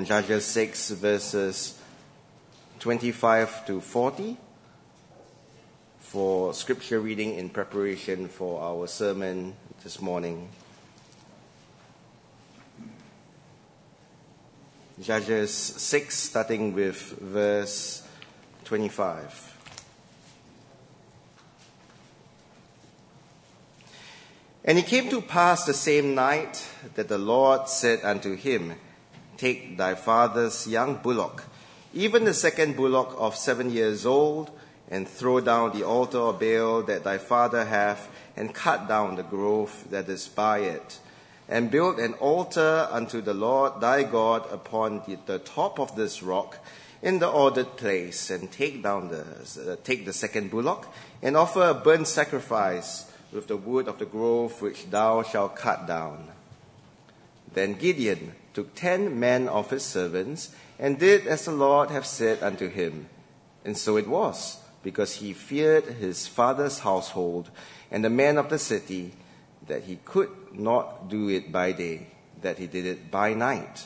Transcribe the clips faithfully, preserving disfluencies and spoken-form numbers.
from Judges six, verses twenty-five to forty for scripture reading in preparation for our sermon this morning. Judges six, starting with verse twenty-five. And it came to pass the same night that the Lord said unto him, Take thy father's young bullock, even the second bullock of seven years old, and throw down the altar of Baal that thy father hath, and cut down the grove that is by it, and build an altar unto the Lord thy God upon the, the top of this rock, in the ordered place, and take down the uh, take the second bullock, and offer a burnt sacrifice with the wood of the grove which thou shalt cut down. Then Gideon took ten men of his servants, and did as the Lord had said unto him. And so it was, because he feared his father's household and the men of the city, that he could not do it by day, that he did it by night.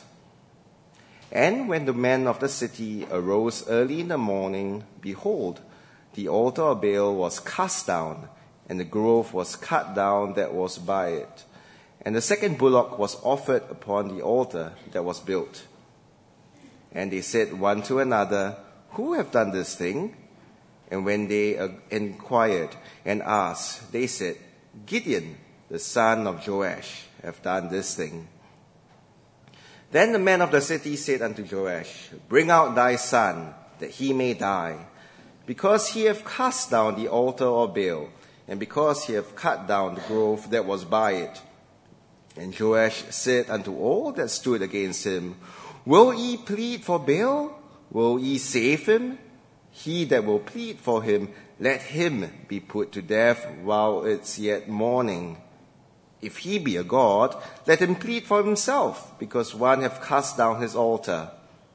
And when the men of the city arose early in the morning, behold, the altar of Baal was cast down, and the grove was cut down that was by it. And the second bullock was offered upon the altar that was built. And they said one to another, Who hath done this thing? And when they uh, inquired and asked, they said, Gideon, the son of Joash, hath done this thing. Then the men of the city said unto Joash, Bring out thy son, that he may die, because he hath cast down the altar of Baal, and because he hath cut down the grove that was by it. And Joash said unto all that stood against him, Will ye plead for Baal? Will ye save him? He that will plead for him, let him be put to death while it's yet morning. If he be a god, let him plead for himself, because one hath cast down his altar.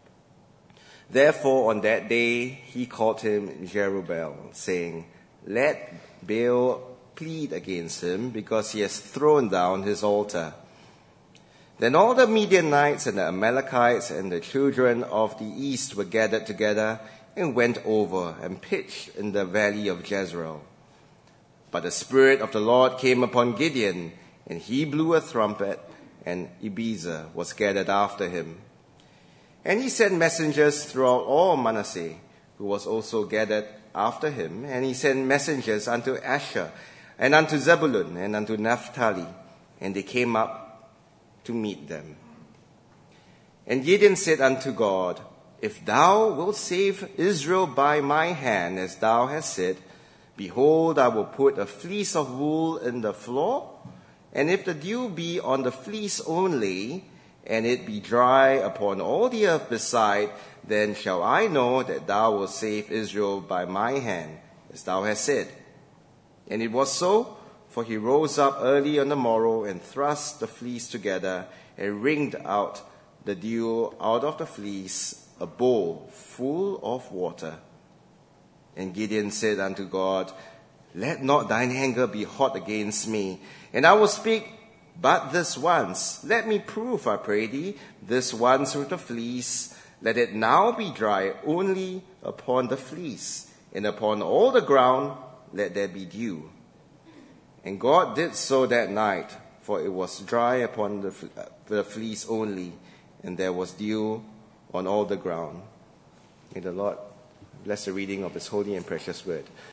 Therefore on that day he called him Jerubbaal, saying, Let Baal plead against him, because he has thrown down his altar. Then all the Midianites and the Amalekites and the children of the east were gathered together, and went over and pitched in the valley of Jezreel. But the Spirit of the Lord came upon Gideon, and he blew a trumpet, and Ebenezer was gathered after him. And he sent messengers throughout all Manasseh, who was also gathered after him, and he sent messengers unto Asher, and unto Zebulun, and unto Naphtali, and they came up to meet them. And Gideon said unto God, If thou wilt save Israel by my hand, as thou hast said, behold, I will put a fleece of wool in the floor, and if the dew be on the fleece only, and it be dry upon all the earth beside, then shall I know that thou wilt save Israel by my hand, as thou hast said. And it was so, for he rose up early on the morrow, and thrust the fleece together, and wringed out the dew out of the fleece, a bowl full of water. And Gideon said unto God, Let not thine anger be hot against me, and I will speak but this once. Let me prove, I pray thee, this once with the fleece. Let it now be dry only upon the fleece, and upon all the ground let there be dew. And God did so that night, for it was dry upon the, the fleece only, and there was dew on all the ground. May the Lord bless the reading of his holy and precious word.